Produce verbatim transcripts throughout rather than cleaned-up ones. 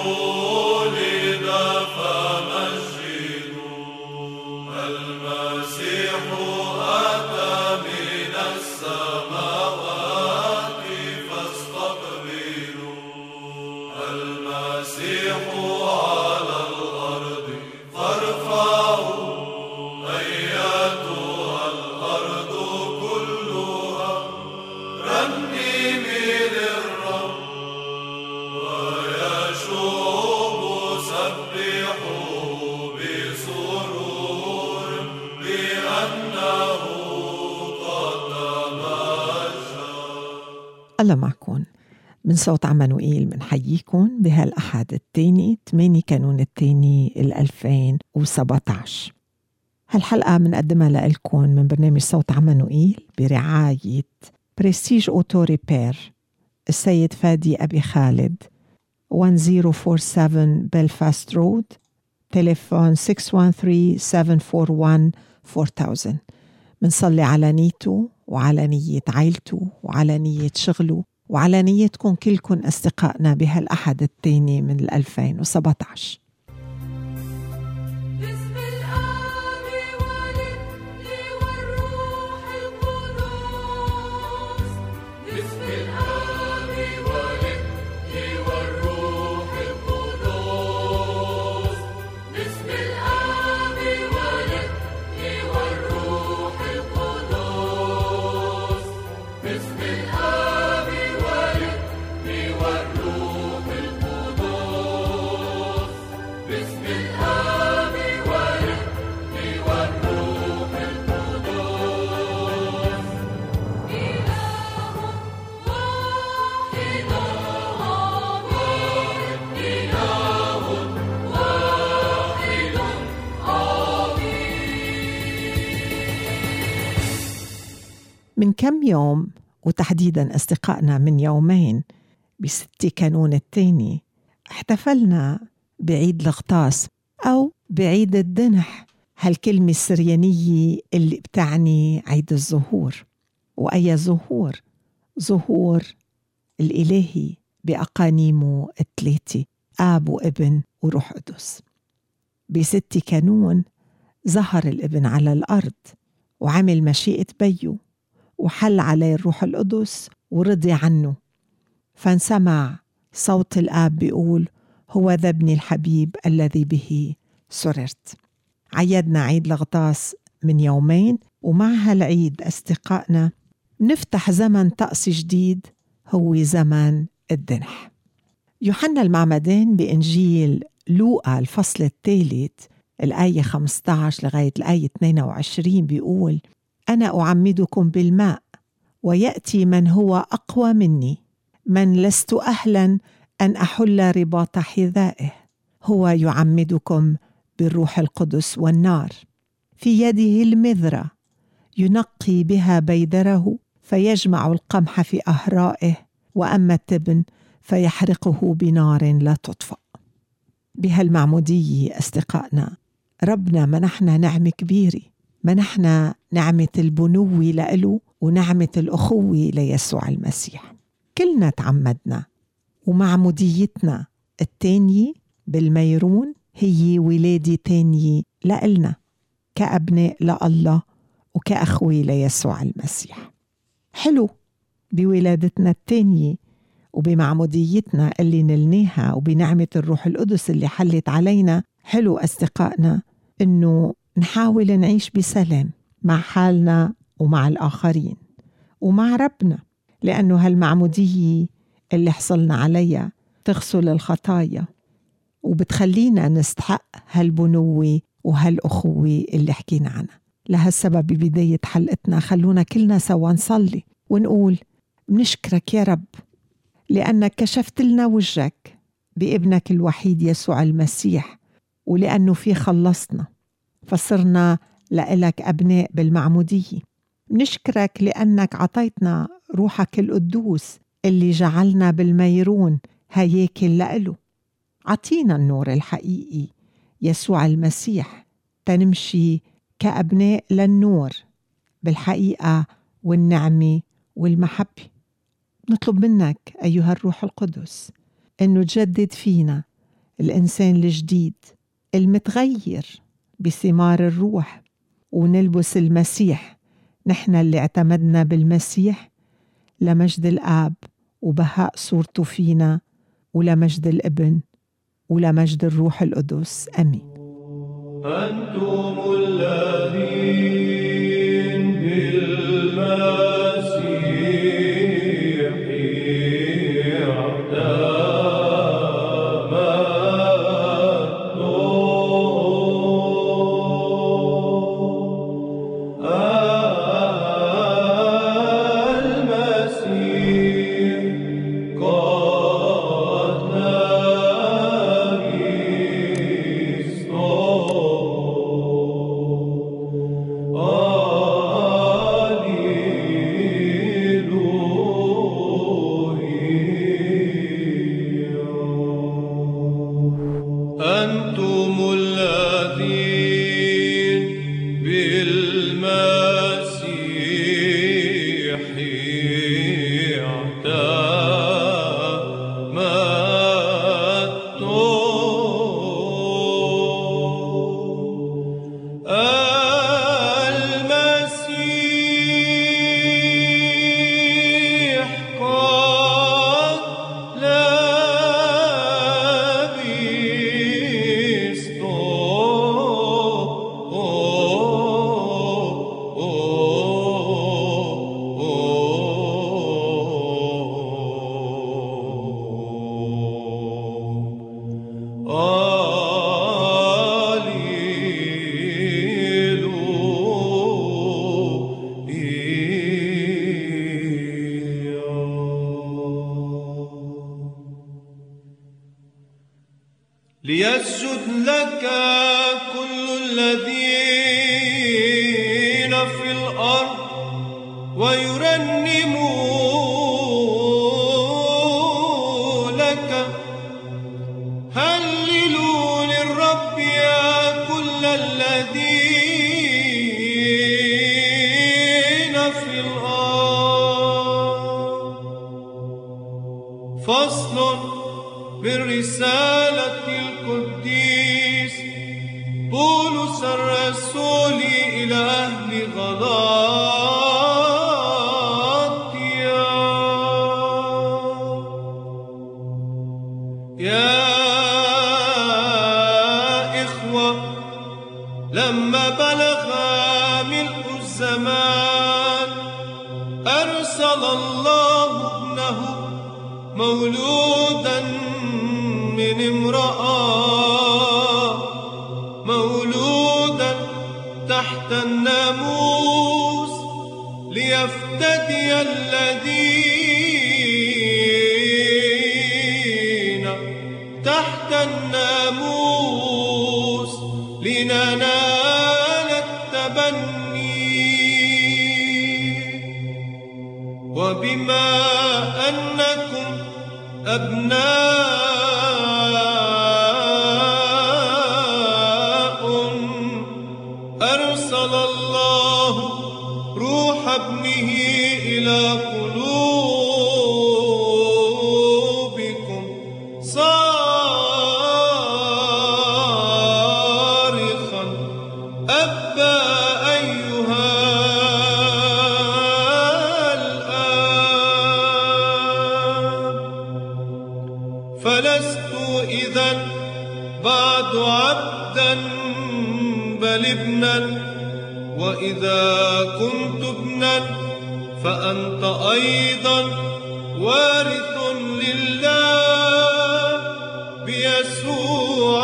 الله معكم. من صوت عمانوئيل منحييكم بهالأحد التاني ثمانية كانون التاني الألفين وسبعة عشر. هالحلقة منقدمها لكم من برنامج صوت عمانوئيل برعاية بريستيج أوتو ريبير السيد فادي أبي خالد ألف وأربعمية وسبعة وأربعين بلفاست رود، تليفون ستة واحد ثلاثة سبعة أربعة واحد أربعة ألف. منصلي على نيته وعلى نية عائلته وعلى نية شغله وعلى نيتكم كلكم أصدقائنا بهالأحد الثاني من الألفين وسبعة عشر. من كم يوم وتحديداً أصدقائنا من يومين بستة كانون الثاني احتفلنا بعيد الغطاس أو بعيد الدنح، هالكلمة السريانية اللي بتعني عيد الظهور. وأي ظهور؟ ظهور الإلهي بأقانيمه الثلاثة، آب وابن وروح قدس. بستة كانون ظهر الابن على الأرض وعمل مشيئة بيه وحل عليه الروح القدس ورضي عنه، فانسمع صوت الآب بيقول هو ذا ابني الحبيب الذي به سررت. عيدنا عيد الغطاس من يومين، ومع هالعيد أصدقائنا نفتح زمن طقس جديد هو زمن الدنح. يوحنا المعمدان بإنجيل لوقا الفصل الثالث الآية خمسة عشر لغاية الآية اثنين وعشرين بيقول أنا أعمدكم بالماء ويأتي من هو أقوى مني، من لست أهلا أن أحل رباط حذائه، هو يعمدكم بالروح القدس والنار، في يده المذرة ينقي بها بيدره فيجمع القمح في أهرائه، وأما التبن فيحرقه بنار لا تطفأ. بهالمعمودية أصدقائنا ربنا منحنا نعمة كبيرة، منحنا نعمة البنوة لإله ونعمة الأخوة ليسوع المسيح. كلنا تعمدنا، ومعموديتنا التانية بالميرون هي ولادة تانية لإلنا كأبناء لله وكأخوة ليسوع المسيح. حلو بولادتنا التانية وبمعموديتنا اللي نلناها وبنعمة الروح القدس اللي حلت علينا، حلو أصدقائنا إنه نحاول نعيش بسلام مع حالنا ومع الآخرين ومع ربنا، لأنه هالمعمودية اللي حصلنا عليها تغسل الخطايا وبتخلينا نستحق هالبنوة وهالأخوة اللي حكينا عنها. لهالسبب ببداية حلقتنا خلونا كلنا سوا نصلي ونقول بنشكرك يا رب لأنك كشفت لنا وجهك بابنك الوحيد يسوع المسيح، ولأنه فيه خلصنا فصرنا لإلك أبناء بالمعمودية. نشكرك لأنك عطيتنا روحك القدوس اللي جعلنا بالميرون هياكل لإله. عطينا النور الحقيقي يسوع المسيح تنمشي كأبناء للنور بالحقيقة والنعمة والمحبة. نطلب منك أيها الروح القدس أنه تجدد فينا الإنسان الجديد المتغير بثمار الروح، ونلبس المسيح نحن اللي اعتمدنا بالمسيح لمجد الآب وبهاء صورته فينا، ولمجد الابن ولمجد الروح القدس. آمين. أنتم الذين بالمسيح ليسجد لك كل الذين في الأرض ويرنموا لك. هللوا للرب يا كل الذين في الأرض. فصل بالرسالة القديس بولس الرسول إلى أهل غلاطيا. يا إخوة، لما بلغ ملء الزمان أرسل الله ابنه مولودا من امرأة، مولودا تحت الناموس، ليفتدي الذين تحت الناموس لننال التبني. وبما أنكم أبناء أرسل الله روح ابنه إلى قلوبكم صارخا أبا أيها الآب. فلست إذن بعد عبدا بل ابنا، وإذا كنت ابنا فأنت أيضا وارث لله بيسوع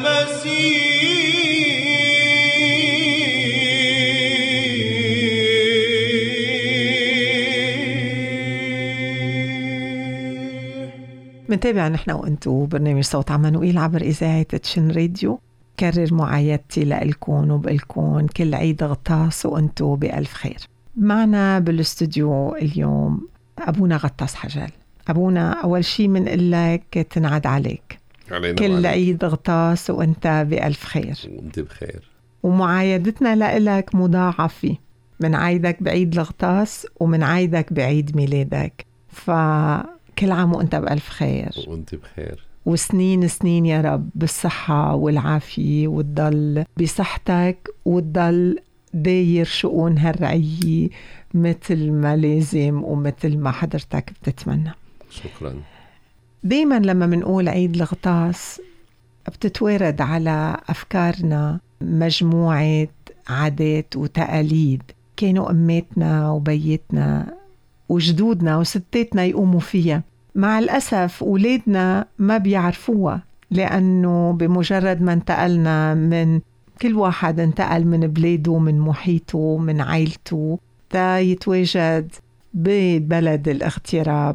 المسيح. منتابع نحن وانتو برنامج صوت عمانوئيل عبر إذاعة تشن راديو. كرر معايدتي لإلكن وبإلكن كل عيد غطاس وانتو بألف خير. معنا بالاستوديو اليوم أبونا غطاس حجل. أبونا، أول شي منقول لك تنعد عليك كل وعليك. عيد غطاس وانت بألف خير وانت بخير. ومعايدتنا لإلك مضاعفة، من عيدك بعيد الغطاس ومن عيدك بعيد ميلادك، فكرر كل عام وأنت بألف خير. وأنت بخير. وسنين سنين يا رب بالصحة والعافية، وتضل بصحتك وتضل داير شؤون هالرعية مثل ما لازم ومثل ما حضرتك بتتمنى. شكرا. دايما لما منقول عيد الغطاس بتتوارد على أفكارنا مجموعة عادات وتقاليد كانوا أماتنا وبيتنا وجدودنا وستاتنا يقوموا فيها. مع الأسف أولادنا ما بيعرفوها، لأنه بمجرد ما انتقلنا من كل واحد انتقل من بلاده، من محيطه، من عائلته، تا يتواجد ببلد الاغتراب،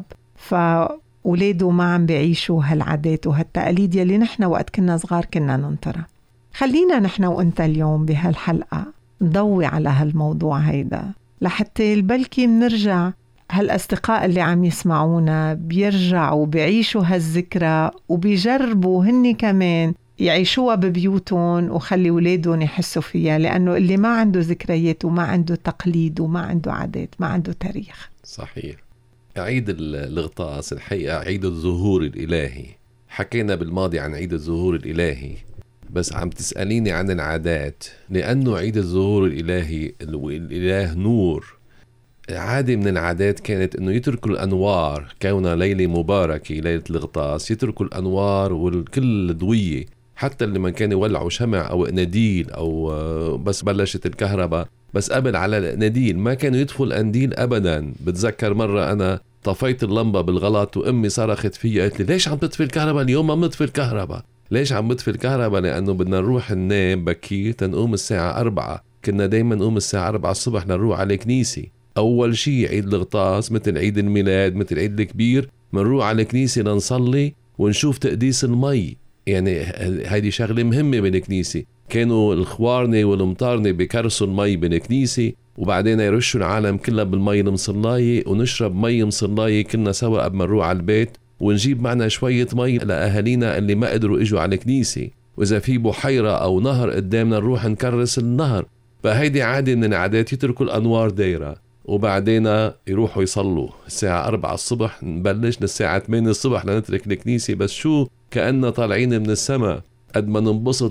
فأولاده ما عم بيعيشوا هالعادات وهالتقاليد يلي نحن وقت كنا صغار كنا ننطرها. خلينا نحن وانت اليوم بهالحلقة نضوي على هالموضوع هيدا، لحتى البلكي منرجع هالأصدقاء اللي عم يسمعونا بيرجعوا بيعيشوا هالذكرى وبيجربوا هني كمان يعيشوها ببيوتهم وخلي ولادهم يحسوا فيها، لأنه اللي ما عنده ذكريات وما عنده تقليد وما عنده عادات ما عنده تاريخ. صحيح. عيد الغطاس الحقيقة عيد الظهور الإلهي. حكينا بالماضي عن عيد الظهور الإلهي، بس عم تسأليني عن العادات، لأنه عيد الظهور الإلهي الإله نور. عادة من العادات كانت أنه يتركوا الأنوار، كونها ليلة مباركة ليلة الغطاس، يتركوا الأنوار والكل ضوية، حتى اللي من كانوا يولعوا شمع أو قناديل أو بس بلشت الكهرباء، بس قبل على القناديل ما كانوا يطفوا القنديل أبدا. بتذكر مرة أنا طفيت اللمبة بالغلط وأمي صرخت فيها قالت لي ليش عم تطفي الكهرباء اليوم؟ ما بنطفي الكهرباء. ليش عم بطفي الكهرباء؟ لأنه بدنا نروح ننام بكير تنقوم الساعة أربعة. كنا دايما نقوم الساعة أربعة الصبح نروح على كنيسة. أول شيء عيد الغطاس مثل عيد الميلاد مثل عيد الكبير منروح على الكنيسة لنصلي ونشوف تقديس المي. يعني هيدي شغلة مهمة بالكنيسة. كانوا الخوارنة والمطارنة بكرسوا المي بالكنيسة، وبعدين يرشوا العالم كلها بالمي المصلاية ونشرب مي مصلاية كلنا سوا قبل ما نروح على البيت، ونجيب معنا شوية مي لأهالينا اللي ما قدروا إجوا على الكنيسة. وإذا في بحيرة أو نهر قدامنا نروح نكرس النهر. فهيدي عادة من العادات، يتركوا الأنوار دايرة وبعدين يروحوا يصلوا الساعة أربعة الصبح. نبلش للساعة ثمانية الصبح لنترك الكنيسة، بس شو كأننا طالعين من السماء قد ما ننبسط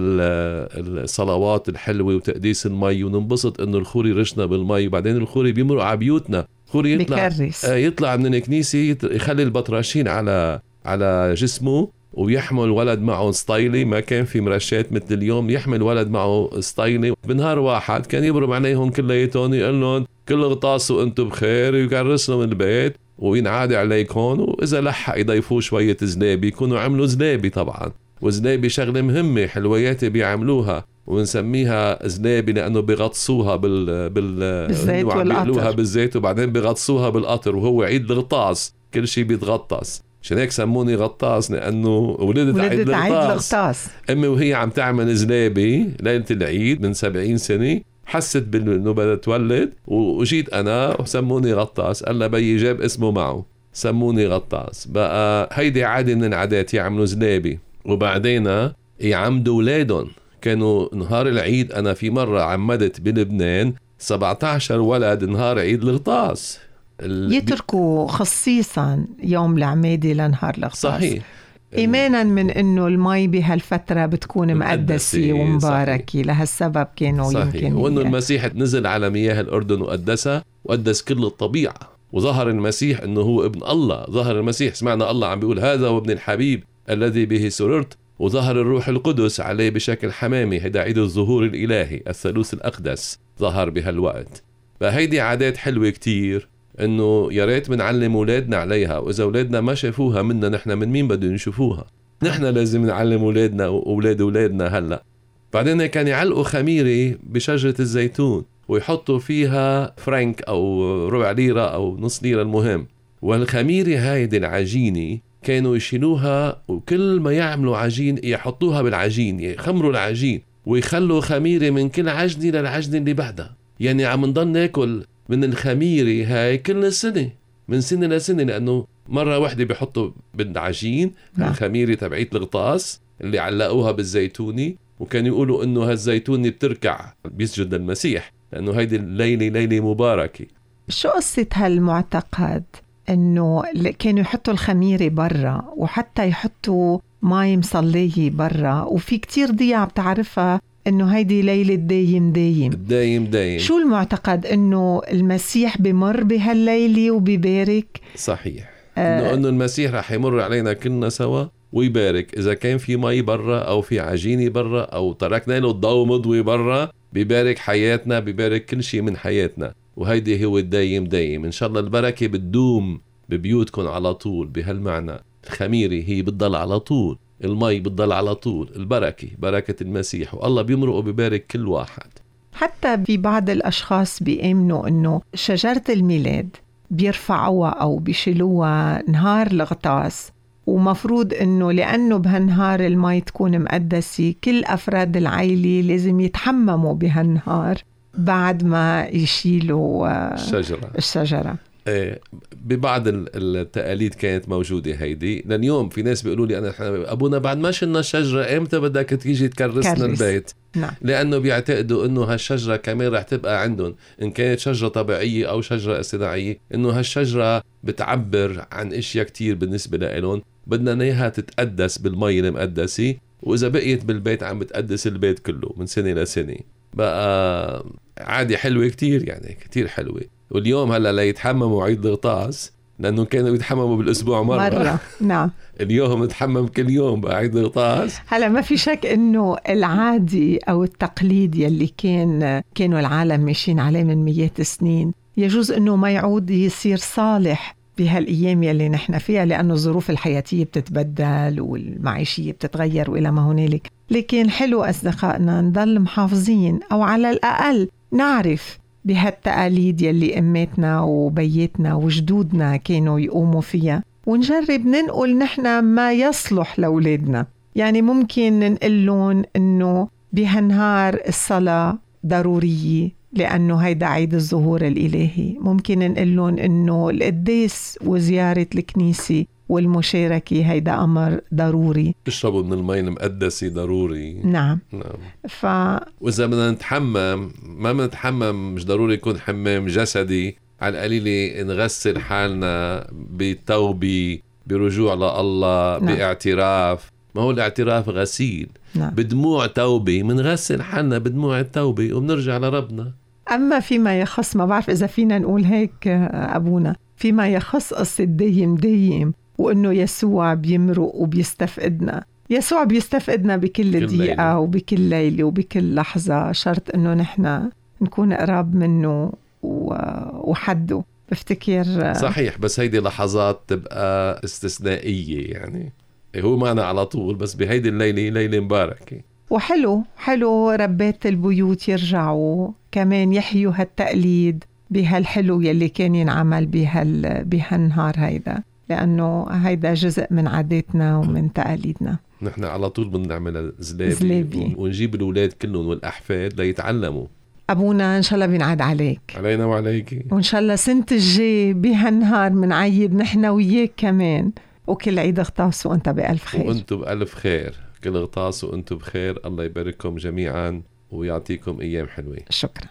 بهالصلوات الحلوة وتقديس المي، وننبسط إنه الخوري رشنا بالمي، وبعدين الخوري بيمرق على بيوتنا. خوري يطلع آه يطلع من الكنيسة يخلي البطراشين على على جسمه ويحمل ولد معه سطيلي. ما كان في مرشات مثل اليوم، يحمل ولد معه سطيلي. بنهار واحد كان يبرم عليهم كلياتهم يقول لهم كل غطاس وانتم بخير، ويكرس لهم البيت وينعاد عليكم، وإذا لحق يضيفوه شوية زلابي يكونوا عملوا زلابي طبعا. وزلابي شغلة مهمة حلويات بيعملوها ونسميها زلابي لأنه بيغطسوها بال... بال... بالزيت والقطر بالزيت، وبعدين بيغطسوها بالقطر، وهو عيد الغطاس كل شيء بيتغطس. عشان هيك سموني غطاس، لأنه ولدت عيد الغطاس. أمي وهي عم تعمل زلابي ليلة العيد من سبعين سنة حست بأنه بدها تولد، وجيت أنا وسموني غطاس. قال لها بيي جاب اسمه معه سموني غطاس. بقى هيدي عادة من العادات، يعملوا زلابي وبعدين يعمدوا ولادهم. كانوا نهار العيد، أنا في مرة عمدت بلبنان سبعة عشر ولد نهار عيد الغطاس. يتركوا خصيصا يوم العمادة لنهار الغطاس. صحيح. إيمانا من أنه المي بهالفترة بتكون مقدسة ومباركة. لهالسبب كانوا صحيح. يمكن وأنه المسيح نزل على مياه الأردن وقدسها وقدس كل الطبيعة، وظهر المسيح أنه هو ابن الله. ظهر المسيح، سمعنا الله عم بيقول هذا هو ابن الحبيب الذي به سررت. وظهر الروح القدس عليه بشكل حمامي. هيدا عيد الظهور الإلهي، الثالوث الأقدس ظهر بهالوقت. فهيدي عادات حلوة كتير، انه يا ريت بنعلم اولادنا عليها. واذا اولادنا ما شافوها منا نحن، من مين بدهم يشوفوها؟ نحن لازم نعلم اولادنا واولاد اولادنا. هلا بعدين كان يعلقوا خميره بشجره الزيتون ويحطوا فيها فرنك او ربع ليره او نص ليره المهم، والخميره هايدي العجينه كانوا يشيلوها، وكل ما يعملوا عجين يحطوها بالعجين، يخمروا العجين ويخلوا خميره من كل عجنه للعجنه اللي بعدها. يعني عم نضل ناكل من الخميرة هاي كل سنة، من سنة لسنة، لأنه مرة واحدة بيحطوا بالعجين الخميرة تبعيت الغطاس اللي علقوها بالزيتوني. وكانوا يقولوا إنه هالزيتوني بتركع بيسجد المسيح، لأنه هيدي الليلة ليلة مباركة. شو قصة هالمعتقد إنه كانوا يحطوا الخميرة برا وحتى يحطوا ماي مصلية برا، وفي كتير ضياع بتعرفها إنه هيدي ليلة دايم دايم دايم دايم. شو المعتقد؟ إنه المسيح بمر بهالليلة وبيبارك. صحيح. آه إنه المسيح رح يمر علينا كلنا سوا ويبارك. إذا كان في مي برا أو في عجينة برا أو تركنا له الضوء مضوي برا، بيبارك حياتنا، بيبارك كل شيء من حياتنا. وهيدي هو الدايم دايم. إن شاء الله البركة بتدوم ببيوتكم على طول. بهالمعنى الخميرة هي بتضل على طول، المي بتضل على طول، البركة بركة المسيح، والله بيمرق وبيبارك كل واحد. حتى في بعض الأشخاص بيؤمنوا إنه شجرة الميلاد بيرفعوها أو بيشيلوها نهار الغطاس، ومفروض إنه لأنه بهالنهار المي تكون مقدسة، كل أفراد العائلة لازم يتحمموا بهالنهار بعد ما يشيلوا الشجرة الشجرة. إيه، ببعض التقاليد كانت موجودة هيدي. لليوم في ناس بيقولوا لي أنا أبونا بعد ما شلنا الشجرة إمتى بدك تيجي تكرسنا كرس. البيت. نعم. لأنه بيعتقدوا إنه هالشجرة كمان رح تبقى عندهم، إن كانت شجرة طبيعية أو شجرة اصطناعية، إنه هالشجرة بتعبر عن إشياء كتير بالنسبة لهم. بدنا إياها تتقدس بالمي المقدسة، وإذا بقيت بالبيت عم بتقدس البيت كله من سنة لسنة. بقى عادي حلوة كتير، يعني كتير حلوة. واليوم هلا لا يتحمموا عيد الغطاس لأنه كانوا يتحمموا بالأسبوع مرة, مرة. نعم. اليوم نتحمم كل يوم بقى عيد الغطاس. هلا ما في شك إنه العادي أو التقليد يلي كان كانوا العالم ماشيين عليه من مئات السنين يجوز إنه ما يعود يصير صالح بهالأيام يلي نحن فيها، لأنه الظروف الحياتية بتتبدل والمعيشية بتتغير وإلى ما هنالك. لكن حلو أصدقائنا نضل محافظين، أو على الأقل نعرف بهالتقاليد يلي أماتنا وبيتنا وجدودنا كانوا يقوموا فيها، ونجرب ننقل نحن ما يصلح لأولادنا. يعني ممكن ننقل لهم إنه بهالنهار الصلاة ضرورية لأنه هيدا عيد الظهور الإلهي. ممكن نقول لهم إنه القداس وزيارة الكنيسة والمشاركة هيدا أمر ضروري. تشربوا من المي المقدسة ضروري. نعم. نعم. ف... وإذا بدنا نتحمم، ما بنتحمم مش ضروري يكون حمام جسدي، على القليلة نغسل حالنا بتوبة، برجوع لله. نعم. باعتراف. ما هو الاعتراف غسيل. نعم. بدموع توبة منغسل حالنا بدموع التوبة وبنرجع لربنا. أما فيما يخص، ما بعرف إذا فينا نقول هيك أبونا، فيما يخص قصة دايم دايم وإنه يسوع بيمرق وبيستفقدنا، يسوع بيستفقدنا بكل دقيقة وبكل ليلة وبكل لحظة، شرط إنه نحن نكون قراب منه وحده. بفتكر صحيح، بس هيدي لحظات تبقى استثنائية، يعني هو معنا على طول، بس بهيدي الليلة ليلة مباركة. وحلو حلو ربات البيوت يرجعوا كمان يحيوا هالتقليد بهالحلو يلي كان ينعمل بهال بهالنهار هيدا، لأنه هيدا جزء من عاداتنا ومن تقاليدنا. نحن على طول بنعمل زلابي, زلابي. ونجيب الأولاد كلهم والأحفاد ليتعلموا. أبونا إن شاء الله بينعاد عليك. علينا وعليك. وإن شاء الله سنة الجاي بهالنهار منعيد نحن وياك كمان، وكل عيد غطاس وأنت بألف خير. وأنتم بألف خير، كل غطاس وأنتم بخير. الله يبارككم جميعا ويعطيكم أيام حلوة. شكرا.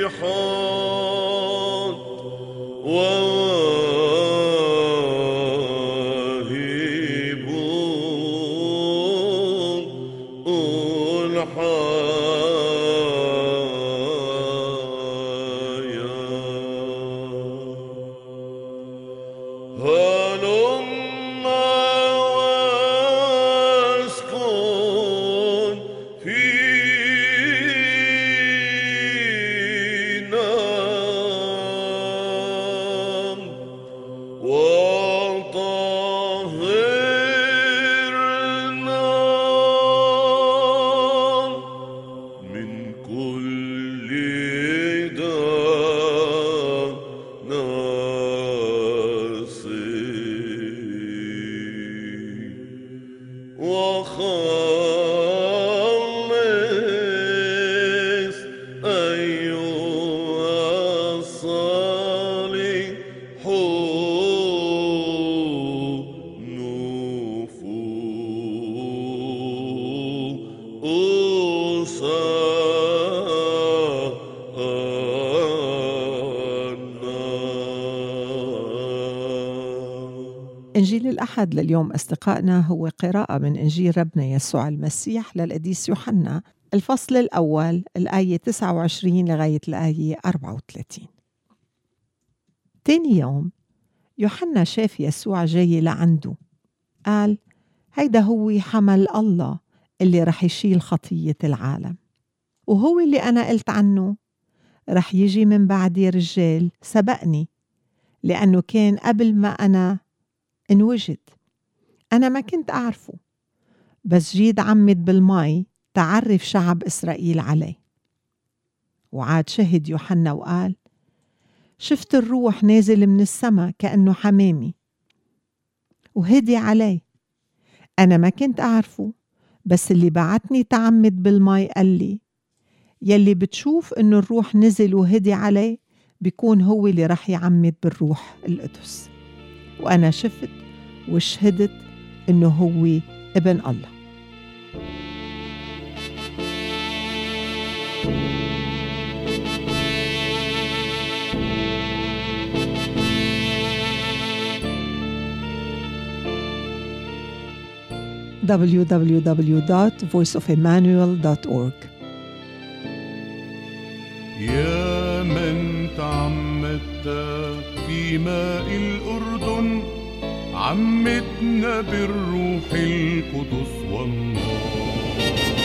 إنجيل الأحد لليوم أصدقائنا هو قراءة من إنجيل ربنا يسوع المسيح للقديس يوحنا الفصل الأول الآية تسعة وعشرين لغاية الآية أربعة وثلاثين. تاني يوم يوحنا شاف يسوع جاي لعنده، قال هيدا هو حمل الله اللي رح يشيل خطية العالم، وهو اللي أنا قلت عنه رح يجي من بعدي رجال سبقني، لأنه كان قبل ما أنا انوجد. أنا ما كنت أعرفه، بس جيد عمد بالماء تعرف شعب إسرائيل عليه. وعاد شهد يوحنا وقال شفت الروح نازل من السماء كأنه حمامي وهدي عليه. أنا ما كنت أعرفه، بس اللي بعتني تعمد بالماء قال لي يلي بتشوف إنه الروح نزل وهدي عليه بيكون هو اللي رح يعمد بالروح القدس. وأنا شفت وشهدت إنه هو ابن الله. دبليو دبليو دبليو دوت فويس أوف إيمانويل دوت أورج. يا من تعمدت في ماء الأردن، عمدنا بالروح القدس والنار.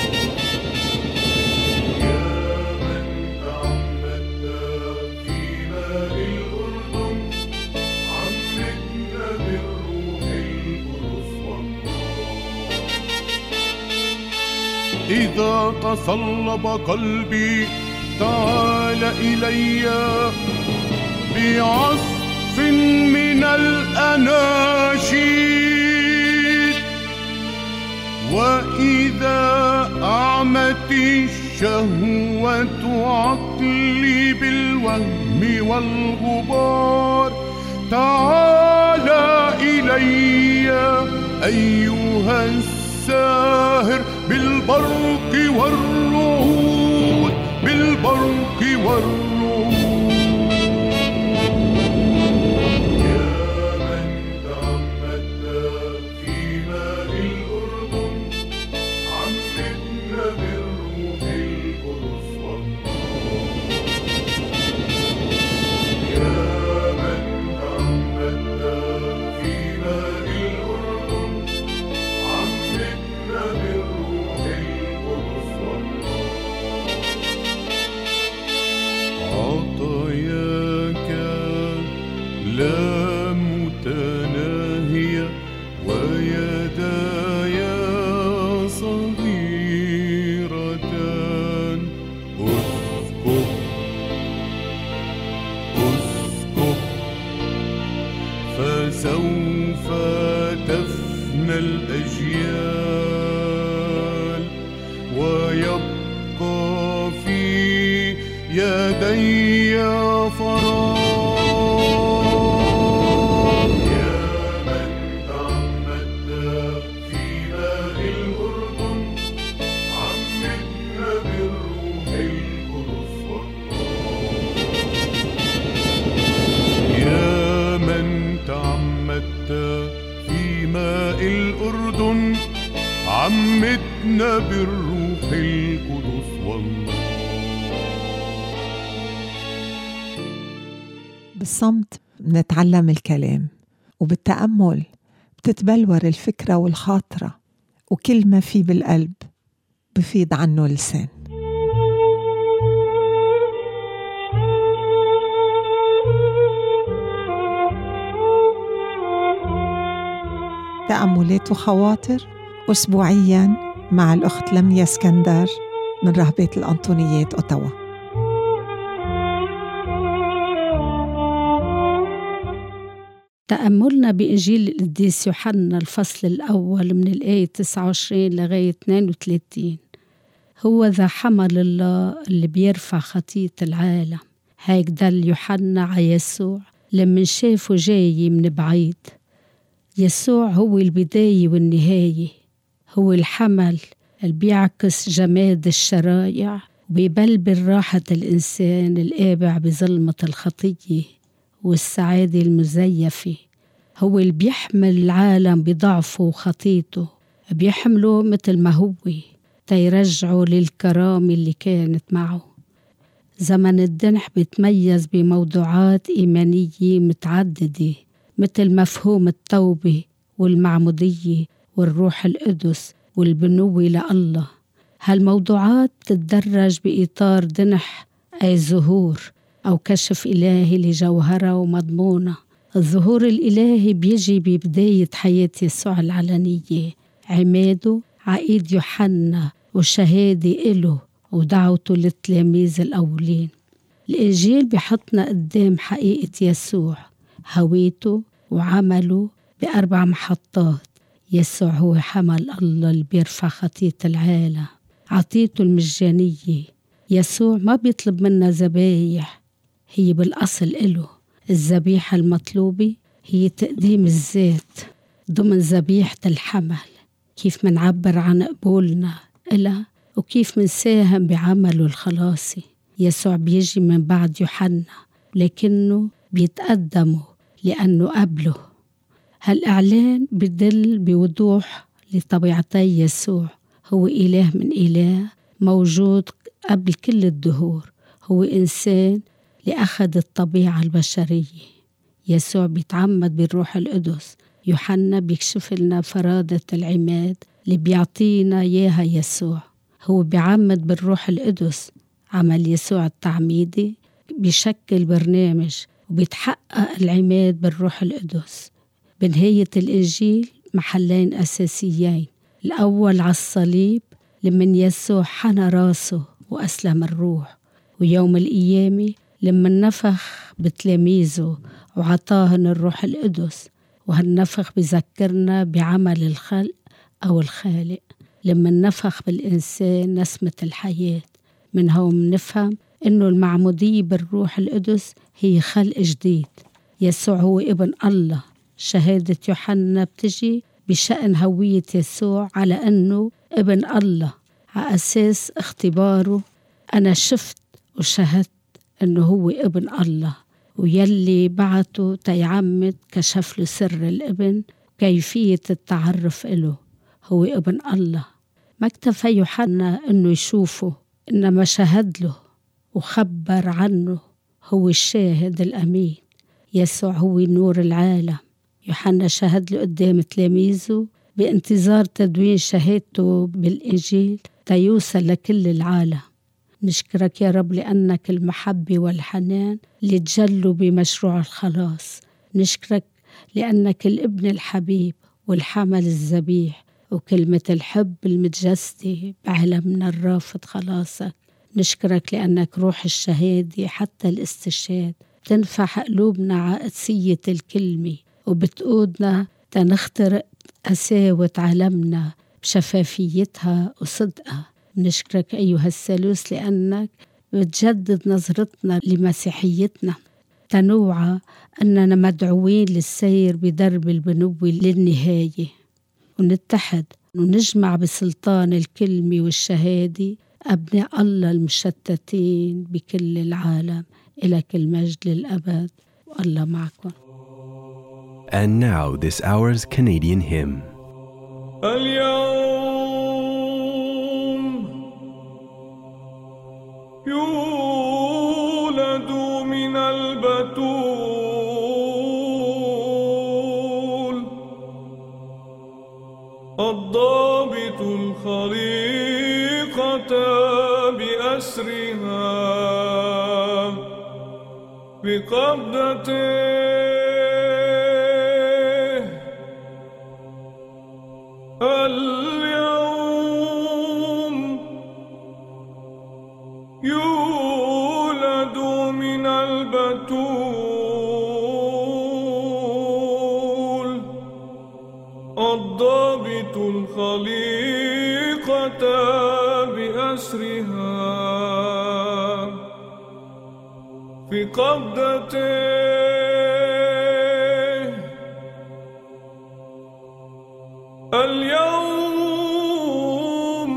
يا من تعمدت في ماء الأردن، عمدنا بالروح القدس والنار. إذا تصلب قلبي تعال إلي بعصف من الأناشيد، وإذا أعمت الشهوة عقلي بالوهم والغبار، تعال إلي أيها الساهر بالبرق والرعود، بالبرق والرعود. يا من تعمدت في ماء الأردن، عمدنا بالروح القدس والنار. يا من تعمدت في ماء الأردن، عمدنا بالروح القدس والنار. عطاياك لا متناهية، ويداي صغيرتان. اسكب اسكب فسوف تفنى الأجيال، ويبقى في يدي فراغ. يا من تعمدت في ماء الأردن، عمدنا بالروح القدس والنار. أمنا بالروح القدس والله. بالصمت بنتعلم الكلام، وبالتأمل بتتبلور الفكرة والخاطرة، وكل ما في بالقلب بفيض عنه لسان. تأملات وخواطر أسبوعياً مع الأخت لميا اسكندر من رهبة الأنطونيات أوتاوا. تأملنا بإنجيل القديس يوحنا الفصل الأول من الآية تسعة وعشرين لغاية اثنين وثلاثين. هو ذا حمل الله اللي بيرفع خطية العالم. هيك دل يوحنا على يسوع لما شافه جاي من بعيد. يسوع هو البداية والنهاية، هو الحمل اللي بيعكس جماد الشرايع وبيبلبل راحة الإنسان القابع بظلمة الخطية والسعادة المزيفة. هو اللي بيحمل العالم بضعفه وخطيته، بيحمله مثل ما هو تيرجعه للكرامة اللي كانت معه. زمن الدنح بيتميز بموضوعات إيمانية متعددة مثل مفهوم التوبة والمعمودية والروح القدس والبنوة لله. هالموضوعات تتدرج بإطار دنح أي ظهور أو كشف إلهي لجوهرة ومضمونة. الظهور الإلهي بيجي ببداية حياة يسوع العلنية، عماده عقيد يوحنا والشهادة إله ودعوته للتلاميذ الأولين. الإنجيل بيحطنا قدام حقيقة يسوع، هويته وعمله بأربع محطات. يسوع هو حمل الله اللي بيرفع خطية العالم، عطيته المجانية. يسوع ما بيطلب منا ذبايح، هي بالأصل إله. الذبيحة المطلوبة هي تقديم الذات ضمن ذبيحة الحمل، كيف منعبر عن قبولنا إلها وكيف منساهم بعمله الخلاصي. يسوع بيجي من بعد يوحنا لكنه بيتقدمه لأنه قبله. هالإعلان بدل بوضوح لطبيعتي يسوع. هو إله من إله موجود قبل كل الدهور، هو إنسان لأخذ الطبيعة البشرية. يسوع بيتعمد بالروح القدس. يوحنا بيكشف لنا فرادة العماد اللي بيعطينا إياها يسوع. هو بيعمد بالروح القدس. عمل يسوع التعميدي بيشكل برنامج وبيتحقق العماد بالروح القدس. بنهاية الإنجيل محلين أساسيين. الأول على الصليب لمن يسوع حنى راسه وأسلم الروح، ويوم القيامة لما نفخ بتلاميذه وعطاهن الروح القدس. وهالنفخ بذكرنا بعمل الخلق أو الخالق لما نفخ بالإنسان نسمة الحياة. من هون نفهم إنه المعمودية بالروح القدس هي خلق جديد. يسوع هو ابن الله. شهادة يوحنا بتجي بشأن هوية يسوع على أنه ابن الله على أساس اختباره. أنا شفت وشهدت أنه هو ابن الله، ويلي بعته تيعمد كشف له سر الابن كيفية التعرف له. هو ابن الله. ما اكتفى يوحنا أنه يشوفه، إنما شهد له وخبر عنه. هو الشاهد الأمين. يسوع هو نور العالم. يوحنا شهد له قدام تلاميذه بانتظار تدوين شهادته بالإنجيل تيوصل لكل العالم. نشكرك يا رب لأنك المحبة والحنان اللي تجلوا بمشروع الخلاص. نشكرك لأنك الابن الحبيب والحمل الذبيح وكلمة الحب المتجسدة بعلمنا الرافض خلاصك. نشكرك لأنك روح الشهادة حتى الاستشهاد تنفح قلوبنا على قدسية الكلمة وبتقودنا تنخترق قساوة عالمنا بشفافيتها وصدقها. نشكرك أيها الثالوث لأنك بتجدد نظرتنا لمسيحيتنا، تنوع أننا مدعوين للسير بدرب البنوة للنهاية، ونتحد ونجمع بسلطان الكلمة والشهادة أبناء الله المشتتين بكل العالم. إلك المجد للأبد والله معكم. And now this hour's Canadian hymn. اليوم البتول الضابط الخليقة بأسرها بقبضته اليوم يولد من البتول الضابط الخليقة بأسرها في قبضته اليوم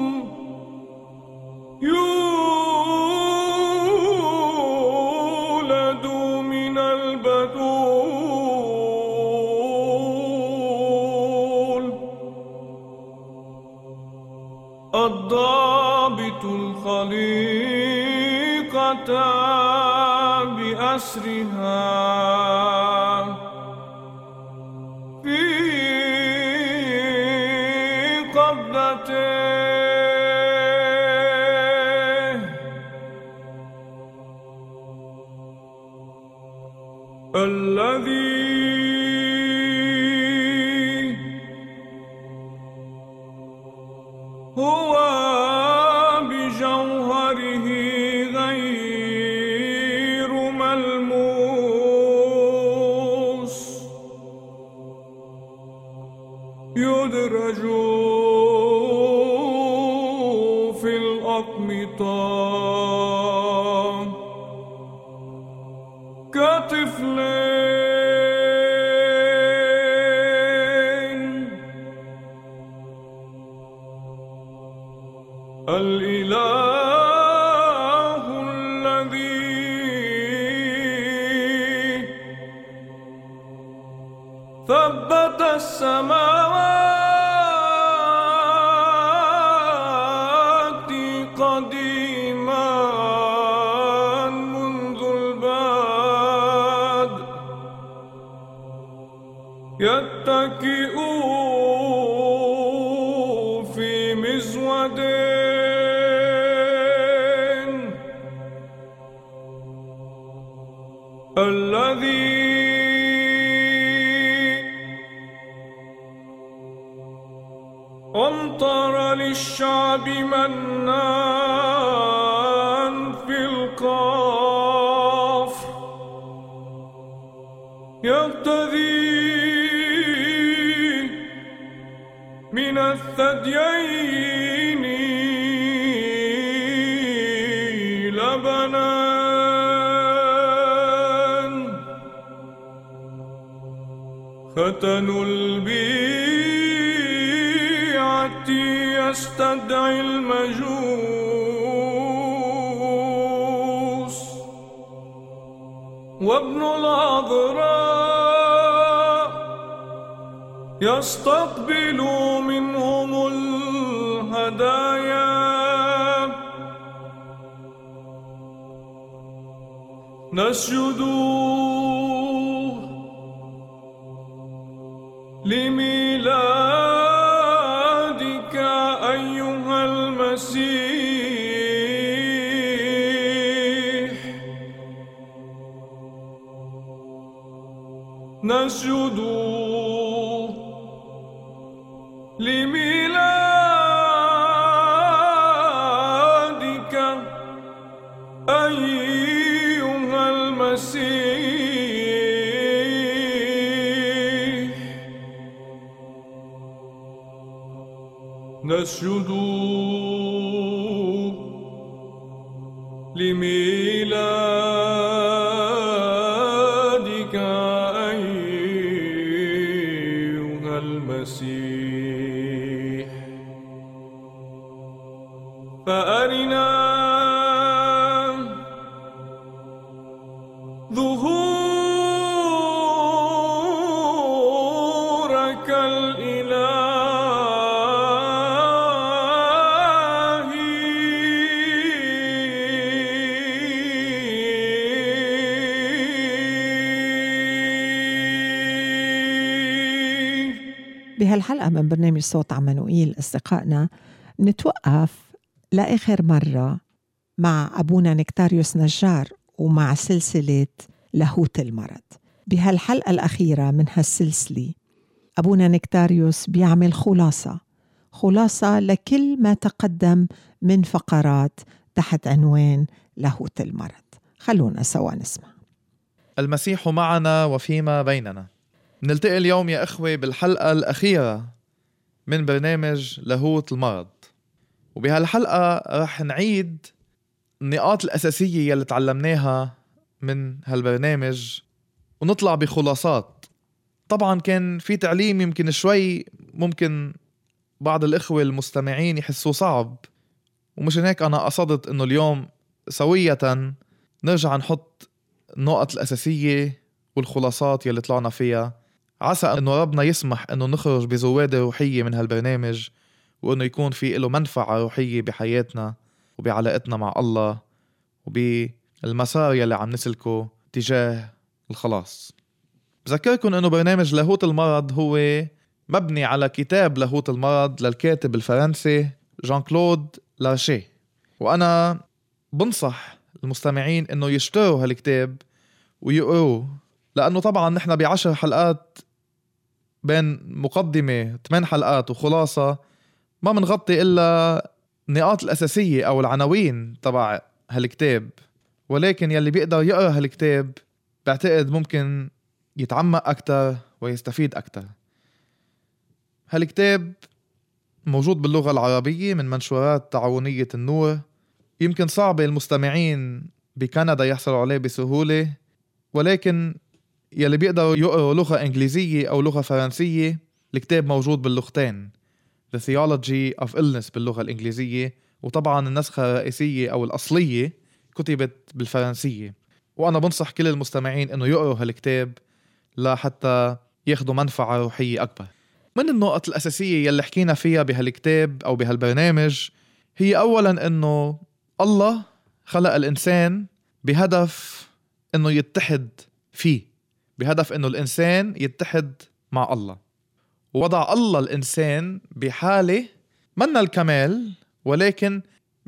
يولد من البتول الضابط الخليقة بأسرها في قبضته الذي هو بجوهره غير ملموس يدرج في الأقمطة كطفلين الإله الذي ثبت السماوات قديما منذ البدء يتكئ في مزود الذي أمطر للشعب منًّا في القاف يقتدي من الثديين لبنًا ختن البيعة يستدعي المجوس وابن العذراء يستقبل منهم الهدايا نسجد لميلادك أيها المسيح نسجد لميلادك أيها المسيح نسجد لميلادك أيها المسيح فأرنا ظهورك الإلهي بهالحلقة من برنامج صوت عمانوئيل أصدقائنا نتوقف لآخر مرة مع أبونا نكتاريوس نجار ومع سلسلة لاهوت المرض. بهالحلقة الأخيرة من هالسلسلة أبونا نكتاريوس بيعمل خلاصة خلاصة لكل ما تقدم من فقرات تحت عنوان لاهوت المرض. خلونا سوا نسمع. المسيح معنا وفيما بيننا. نلتقي اليوم يا إخوة بالحلقة الأخيرة من برنامج لاهوت المرض، وبهالحلقة رح نعيد النقاط الأساسية اللي تعلمناها من هالبرنامج ونطلع بخلاصات. طبعا كان في تعليم يمكن شوي ممكن بعض الإخوة المستمعين يحسوا صعب، ومش هيك أنا قصدت إنه اليوم سوية نرجع نحط النقط الأساسية والخلاصات يلي طلعنا فيها، عسى إنه ربنا يسمح إنه نخرج بزوادة روحية من هالبرنامج، وإنه يكون في له منفعة روحية بحياتنا وبعلاقتنا مع الله وبالمسار يلي عم نسلكه تجاه الخلاص. بذكركم إنه برنامج لاهوت المرض هو مبني على كتاب لاهوت المرض للكاتب الفرنسي جان كلود لارشيه، وأنا بنصح المستمعين إنه يشتروا هالكتاب ويقروه، لأنه طبعا نحن بعشر حلقات بين مقدمة ثمان حلقات وخلاصة ما منغطي إلا النقاط الأساسية أو العناوين تبع هالكتاب، ولكن يلي بيقدر يقرأ هالكتاب بعتقد ممكن يتعمق أكتر ويستفيد أكتر. هالكتاب موجود باللغة العربية من منشورات تعاونية النور، يمكن صعب المستمعين بكندا يحصلوا عليه بسهولة، ولكن يلي بيقدروا يقروا لغة إنجليزية أو لغة فرنسية الكتاب موجود باللغتين، The Theology of Illness باللغة الإنجليزية، وطبعا النسخة الرئيسية أو الأصلية كتبت بالفرنسية. وأنا بنصح كل المستمعين إنه يقروا هالكتاب لحتى ياخدوا منفعة روحية أكبر. من النقط الأساسية يلي حكينا فيها بهالكتاب أو بهالبرنامج هي أولا إنه الله خلق الإنسان بهدف إنه يتحد فيه، بهدف إنه الإنسان يتحد مع الله، ووضع الله الإنسان بحالة من الكمال ولكن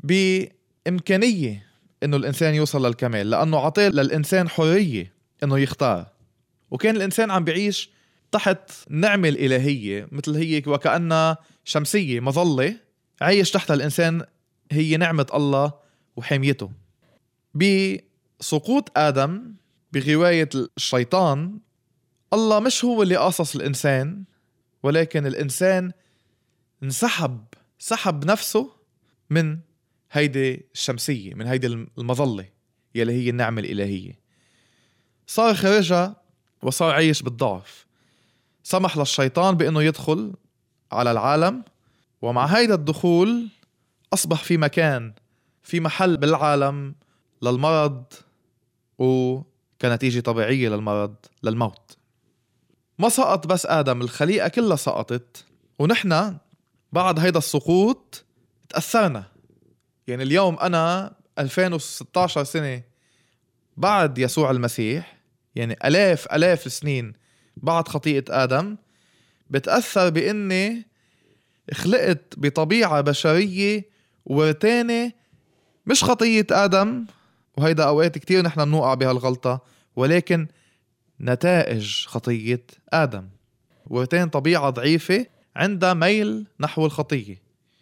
بإمكانية إنه الإنسان يوصل للكمال، لأنه عطيه للإنسان حرية إنه يختار. وكان الإنسان عم بيعيش تحت نعمة الإلهية، مثل هي وكأنها شمسية مظلة عايش تحت الإنسان، هي نعمة الله وحميته. بسقوط آدم بغواية الشيطان، الله مش هو اللي قاصص الإنسان، ولكن الإنسان انسحب سحب نفسه من هيدي الشمسية، من هيدي المظلة يلي هي النعمة الإلهية، صار خارجها وصار عايش بالضعف. سمح للشيطان بأنه يدخل على العالم، ومع هيدا الدخول أصبح في مكان في محل بالعالم للمرض، وكنتيجة طبيعية للمرض للموت. ما سقط بس آدم، الخليقة كلها سقطت، ونحن بعد هيدا السقوط تأثرنا. يعني اليوم أنا ألفين وستة عشر سنة بعد يسوع المسيح، يعني ألاف ألاف السنين بعد خطيئة آدم، بتأثر بإني خلقت بطبيعة بشرية ورتانة مش خطيئة آدم، وهيدا أوقات كتير نحن بنوقع بهالغلطة، ولكن نتائج خطيئة آدم. ورتين طبيعة ضعيفة عندها ميل نحو الخطية،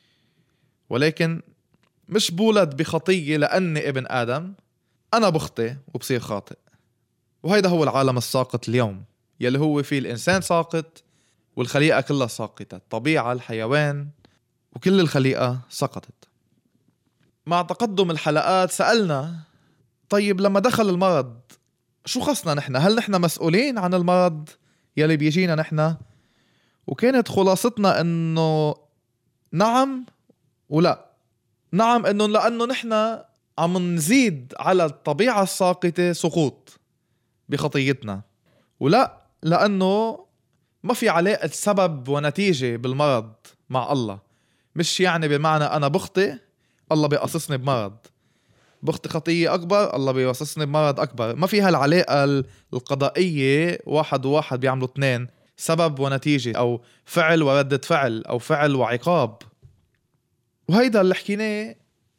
ولكن مش بولد بخطية لأني ابن آدم، أنا بخطئ وبصير خاطئ. وهيدا هو العالم الساقط اليوم، يلي هو فيه الإنسان ساقط والخليقة كلها ساقطة، الطبيعة، الحيوان، وكل الخليقة سقطت. مع تقدم الحلقات سألنا طيب لما دخل المرض شو خصنا نحن؟ هل نحن مسؤولين عن المرض يلي بيجينا نحن؟ وكانت خلاصتنا انه نعم ولا. نعم انه لانه نحن عم نزيد على الطبيعة الساقطة سقوط بخطيتنا، ولا لانه ما في علاقة سبب ونتيجة بالمرض مع الله. مش يعني بمعنى انا بخطئ الله بيقصصني بمرض، بخطئ خطية أكبر الله بيوصصني بمرض أكبر. ما فيها العلاقة القضائية واحد وواحد بيعملوا اثنين، سبب ونتيجة، أو فعل وردة فعل، أو فعل وعقاب. وهيدا اللي حكيناه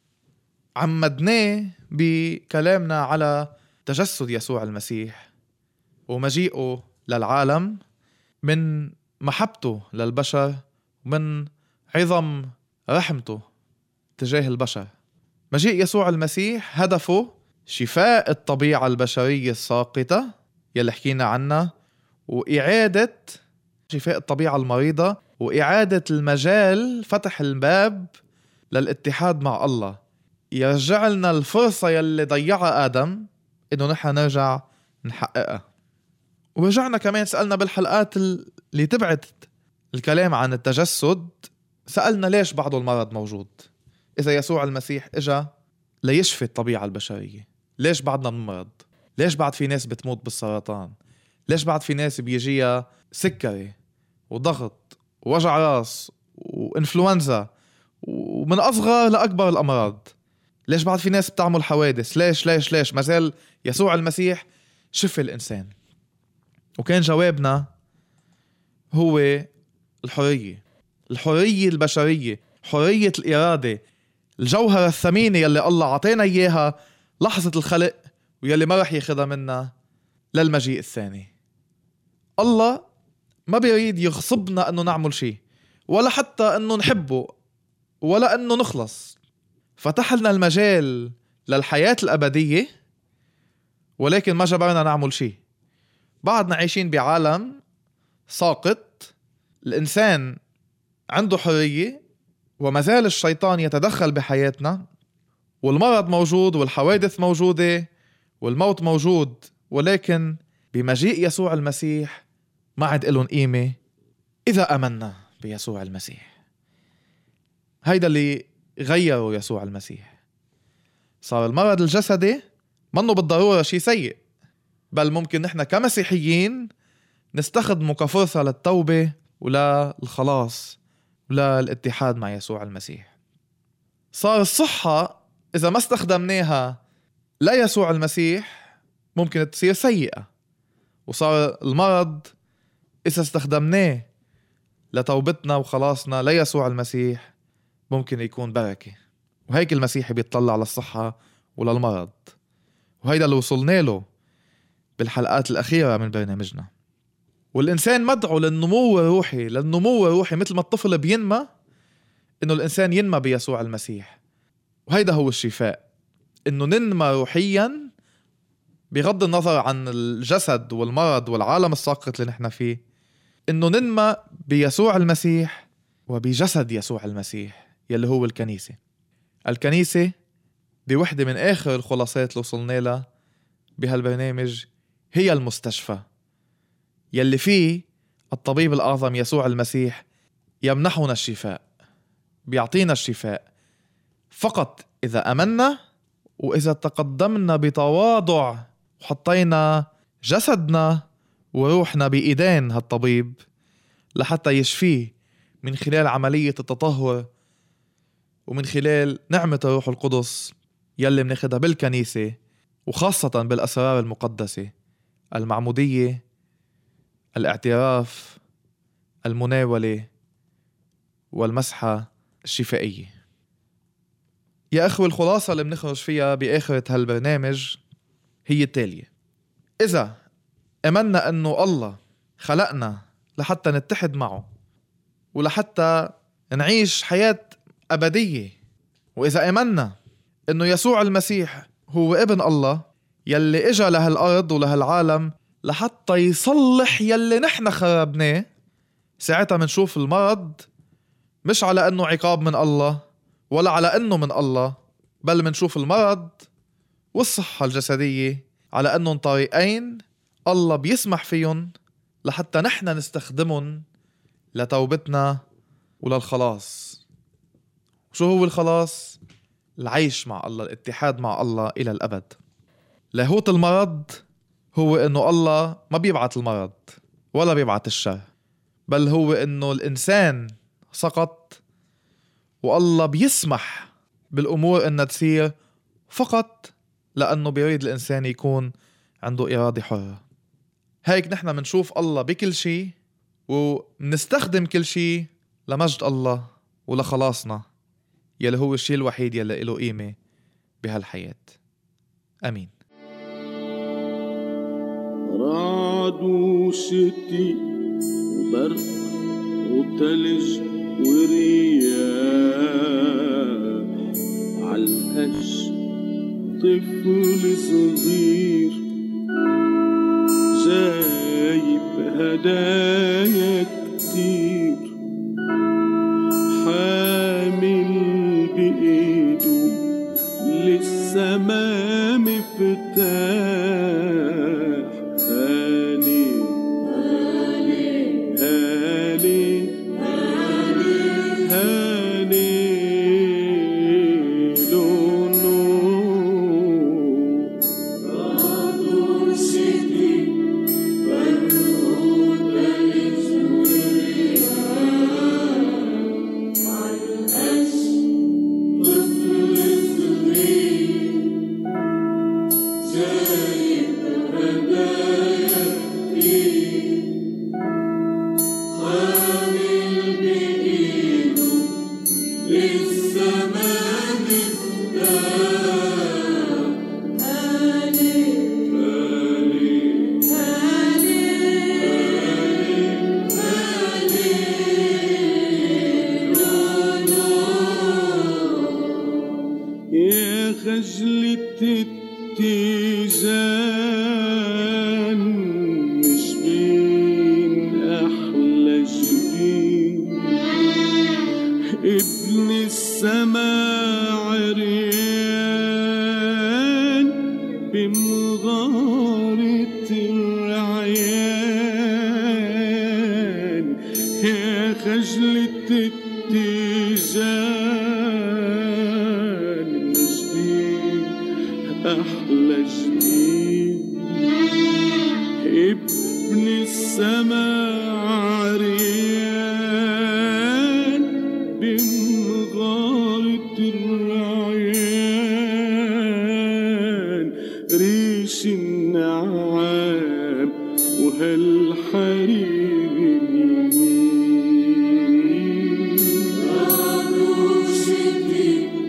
عمدناه بكلامنا على تجسد يسوع المسيح ومجيئه للعالم من محبته للبشر ومن عظم رحمته تجاه البشر. مجيء يسوع المسيح هدفه شفاء الطبيعة البشرية الساقطة يلي حكينا عنها، وإعادة شفاء الطبيعة المريضة، وإعادة المجال، فتح الباب للاتحاد مع الله، يرجع لنا الفرصة يلي ضيعها آدم إنه نحن نرجع نحققها. ورجعنا كمان سألنا بالحلقات اللي تبعت الكلام عن التجسد، سألنا ليش بعض المرض موجود إذا يسوع المسيح إجا ليشفي الطبيعة البشرية؟ ليش بعدنا بنمرض؟ ليش بعد في ناس بتموت بالسرطان؟ ليش بعد في ناس بيجيها سكري وضغط ووجع راس وإنفلونزا ومن أصغر لأكبر الأمراض؟ ليش بعد في ناس بتعمل حوادث؟ ليش ليش ليش ما زال يسوع المسيح شفي الإنسان؟ وكان جوابنا هو الحرية، الحرية البشرية، حرية الإرادة، الجوهرة الثمينة يلي الله عطينا إياها لحظة الخلق ويلي ما رح ياخدها منا للمجيء الثاني. الله ما بيريد يغصبنا أنه نعمل شيء، ولا حتى أنه نحبه، ولا أنه نخلص. فتح لنا المجال للحياة الأبدية، ولكن ما جبرنا نعمل شيء. بعدنا عايشين بعالم ساقط، الإنسان عنده حرية، وما زال الشيطان يتدخل بحياتنا، والمرض موجود، والحوادث موجودة، والموت موجود. ولكن بمجيء يسوع المسيح ما عاد لهم قيمة إذا أمنا بيسوع المسيح. هيدا اللي غيروا يسوع المسيح. صار المرض الجسدي منه بالضرورة شيء سيء، بل ممكن نحن كمسيحيين نستخدمه كفرصة للتوبة وللخلاص وللاتحاد مع يسوع المسيح. صار الصحة إذا ما استخدمناها لا يسوع المسيح ممكن تصير سيئة، وصار المرض إذا استخدمناه لتوبتنا وخلاصنا لا يسوع المسيح ممكن يكون بركة. وهيك المسيح بيطلع للصحة وللمرض، وهيدا اللي وصلنا له بالحلقات الأخيرة من برنامجنا. والإنسان مدعو للنمو الروحي، للنمو الروحي مثل ما الطفل بينمى، إنه الإنسان ينمى بيسوع المسيح. وهيدا هو الشفاء، إنه ننمى روحيا بغض النظر عن الجسد والمرض والعالم الساقط اللي نحن فيه، إنه ننمى بيسوع المسيح وبجسد يسوع المسيح يلي هو الكنيسة. الكنيسة بوحدة من آخر الخلاصات اللي وصلنا لها بهالبرنامج هي المستشفى يلي فيه الطبيب الأعظم يسوع المسيح يمنحنا الشفاء، بيعطينا الشفاء فقط إذا أمنا، وإذا تقدمنا بتواضع وحطينا جسدنا وروحنا بإيدين هالطبيب لحتى يشفيه من خلال عملية التطهر ومن خلال نعمة الروح القدس يلي مناخدها بالكنيسة، وخاصة بالأسرار المقدسة، المعمودية، الاعتراف، المناولة، والمسحة الشفائية. يا أخوة، الخلاصة اللي بنخرج فيها بآخرة هالبرنامج هي التالية: إذا أمنا أنه الله خلقنا لحتى نتحد معه ولحتى نعيش حياة أبدية، وإذا أمنا أنه يسوع المسيح هو ابن الله يلي إجا لهالأرض ولهالعالم لحتى يصلح يلي نحن خربناه، ساعتها منشوف المرض مش على أنه عقاب من الله ولا على أنه من الله، بل منشوف المرض والصحة الجسدية على أنهم طريقين الله بيسمح فيهم لحتى نحن نستخدمهم لتوبتنا وللخلاص. شو هو الخلاص؟ العيش مع الله، الاتحاد مع الله إلى الأبد. لاهوت المرض هو أنه الله ما بيبعت المرض ولا بيبعت الشر، بل هو أنه الإنسان سقط والله بيسمح بالأمور أنها تصير فقط لأنه بيريد الإنسان يكون عنده إرادة حرة. هيك نحن منشوف الله بكل شيء ونستخدم كل شيء لمجد الله ولخلاصنا يلي هو الشيء الوحيد يلي له قيمة بهالحياة. أمين. رعد وشتي وبرق وتلج ورياح عالقش طفل صغير جايب هدايا كتير حامل بإيده للسما مفتاح هاني هاني هاني لونو رادو سيدي برقود الجوريا والأس طفل صغير جايب هدايا كتير حامل بإيده للسما مفتاح هاني هاني هاني هاني لونو يا خجلة التيجان مش بين أحلى جبين ابن السماء عريان بمغارة الرعيان يا خجلة التيجان مش بين أحلى جديد ابن السماء عريان بمغارة الرعيان ريش النعام وهالحرير اليمين رادو شدي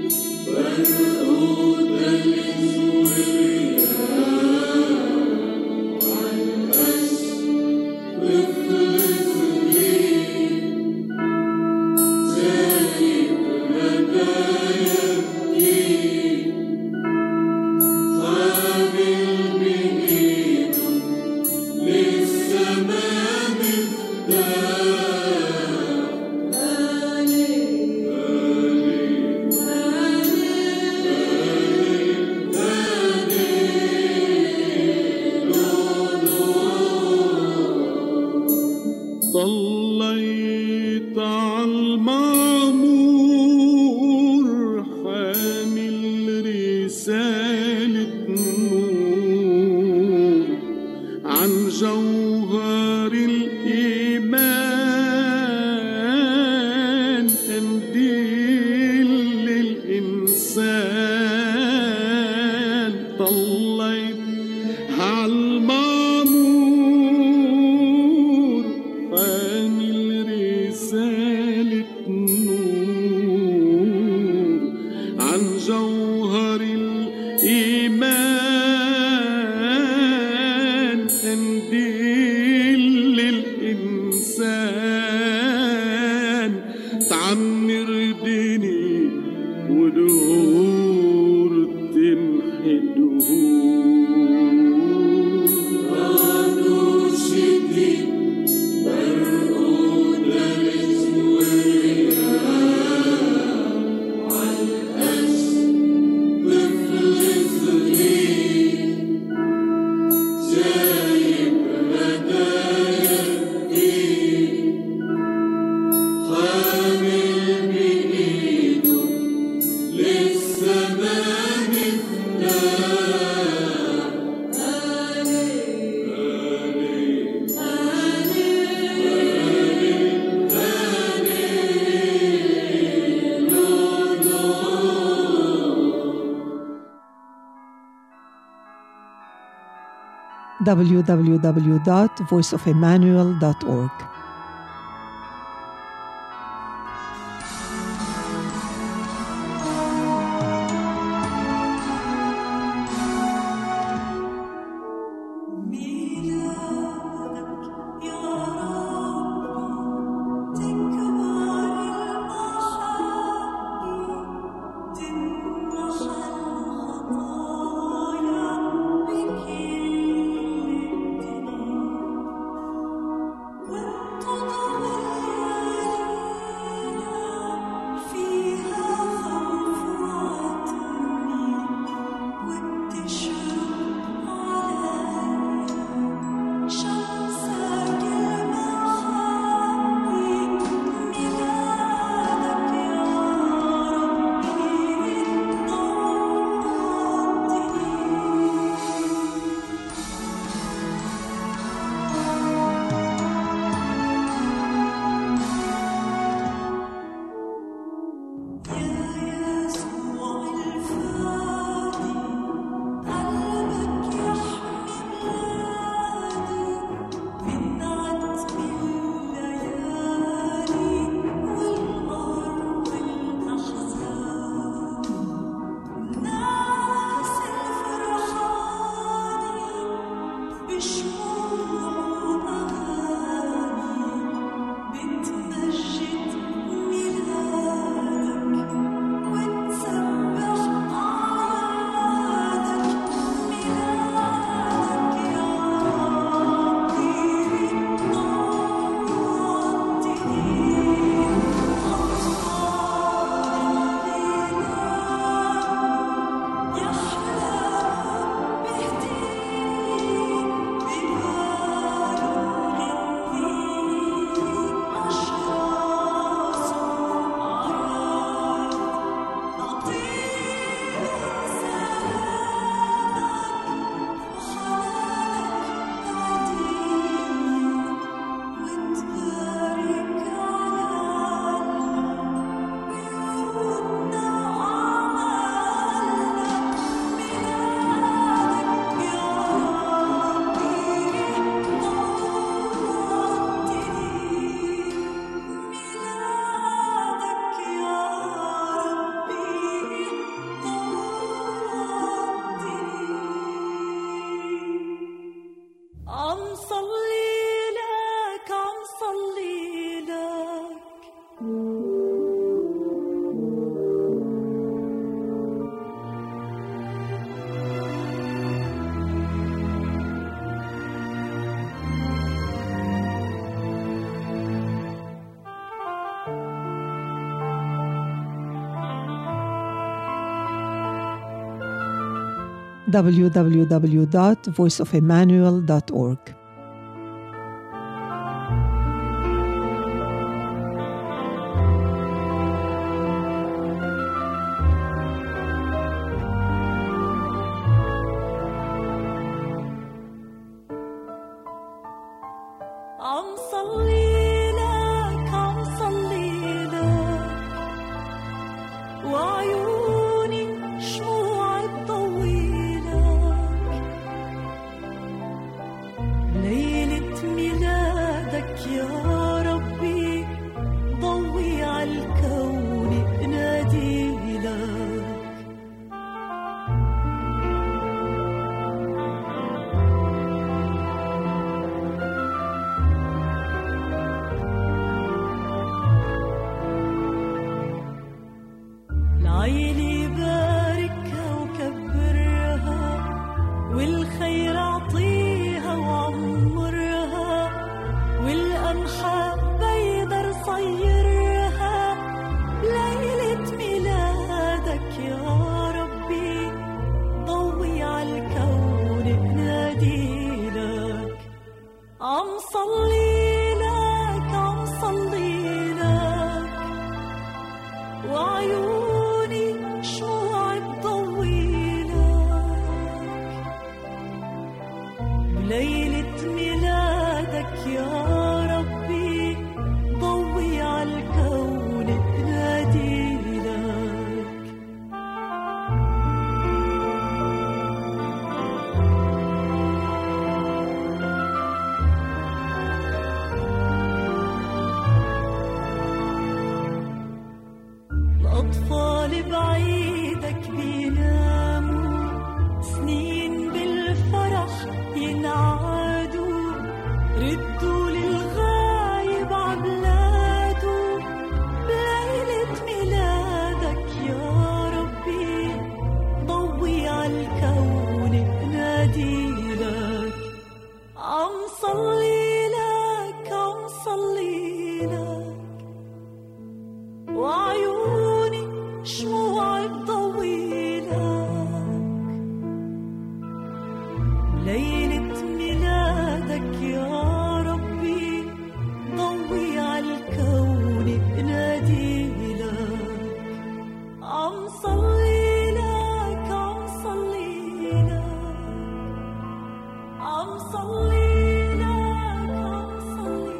برقود الجوريا والأس طفل صغير جايب هدايا كتير حامل بإيده للسما مفتاح هاني هاني طليت عالمعمور حامل رسالة نور عن جوهر الإيمان قنديل للإنسان طليت عالمعمور حامل رسالة نور عن جوهر الإيمان قنديل للإنسان تعمر ديني ودهور تمحي دهور رادو شدي برقود الجوريا والأس طفل صغير جايب هدايا كتير حامل بإيده للسما مفتاح هاني هاني هاني هاني لونو دبليو دبليو دبليو دوت voice of emmanuel دوت org w w w dot voice of emmanuel dot org. عم صلي لك عم صلي لك وعيوني شموع تضوي لك ليلة ميلادك يا ربي ضوي عالكون انادي لك عيلي باركها وكبرها والخير اعطيها وعمرها والقمحة بيدر صيرها ليلة ميلادك يا ربي ضوي عالكون انادي لك عم صلي لك عم صلي لك وعيوني شموع تضوي لك بليلة ميلادك يا ربي ضوي عالكون انادي لك الأطفال بعيدك بيناموا سنين بالفرح ينعادوا ردوا للغايب عبلاده بليلة ميلادك يا ربي ضوي عالكون انادي لك عم صلي لك عم صلي لك وعيوني شموع تضوي لك ليلة ميلادك يا ربي ضوي عالكون انادي لك عم صلي لك عم صلي لك عم صلي لك عم صلي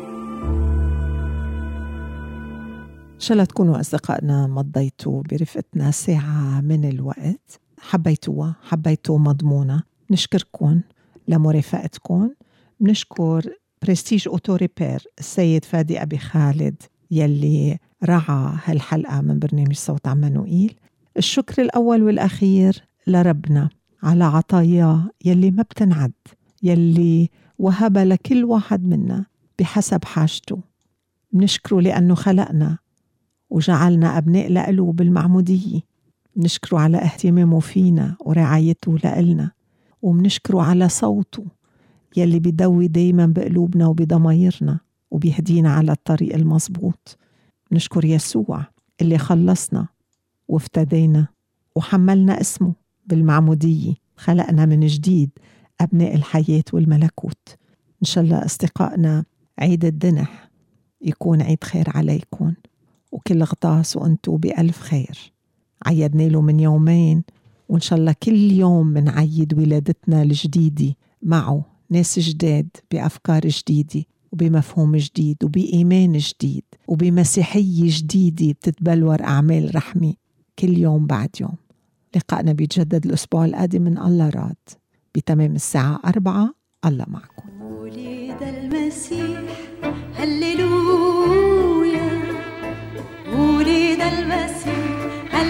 إن شاء الله تكونوا أصدقائنا مضيتوا برفقتنا ساعة من الوقت، حبيتوها حبيتوا مضمونة. نشكركم لمرافقتكم. بنشكر برستيج أوتو ريبير السيد فادي أبي خالد يلي رعى هالحلقة من برنامج صوت عمانوئيل. الشكر الأول والأخير لربنا على عطاياه يلي ما بتنعد، يلي وهب لكل واحد منا بحسب حاجته. بنشكره لأنه خلقنا وجعلنا أبناء لإله بالمعمودية. بنشكره على اهتمامه فينا ورعايته لإلنا، وبنشكره على صوته يلي بيدوي دايما بقلوبنا وبضمايرنا وبيهدينا على الطريق المظبوط. بنشكر يسوع اللي خلصنا وافتدينا وحملنا اسمه بالمعمودية، خلقنا من جديد أبناء الحياة والملكوت. إن شاء الله أصدقائنا عيد الدنح يكون عيد خير عليكم، وكل غطاس وأنتوا بألف خير. عيدنا له من يومين، وإن شاء الله كل يوم منعيد ولادتنا الجديدة معه، ناس جداد بأفكار جديدة وبمفهوم جديد وبإيمان جديد وبمسيحية جديدة بتتبلور أعمال رحمة كل يوم بعد يوم. لقاءنا بيتجدد الأسبوع القادم من الله راد بتمام الساعة أربعة. الله معكم. ولد المسيح هللويا، ولد المسيح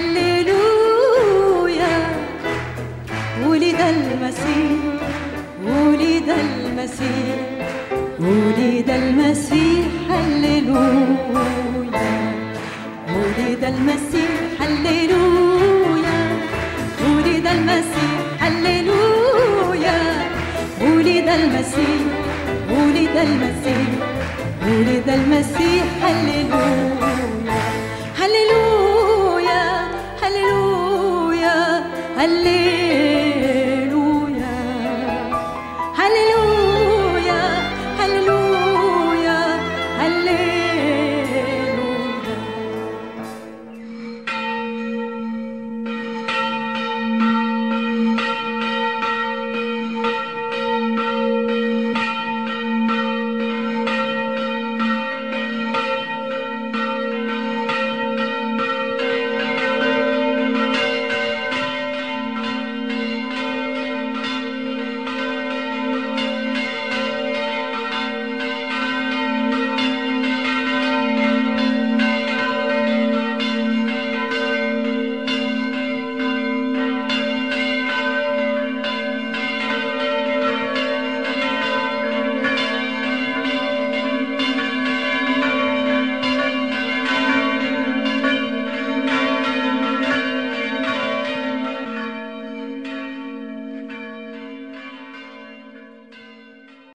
هللويا، ولد المسيح، ولد المسيح، ولد المسيح هللويا، ولد المسيح هللويا، ولد المسيح هللويا، ولد المسيح، ولد المسيح، ولد المسيح هللويا، هللويا، هللويا، هللويا.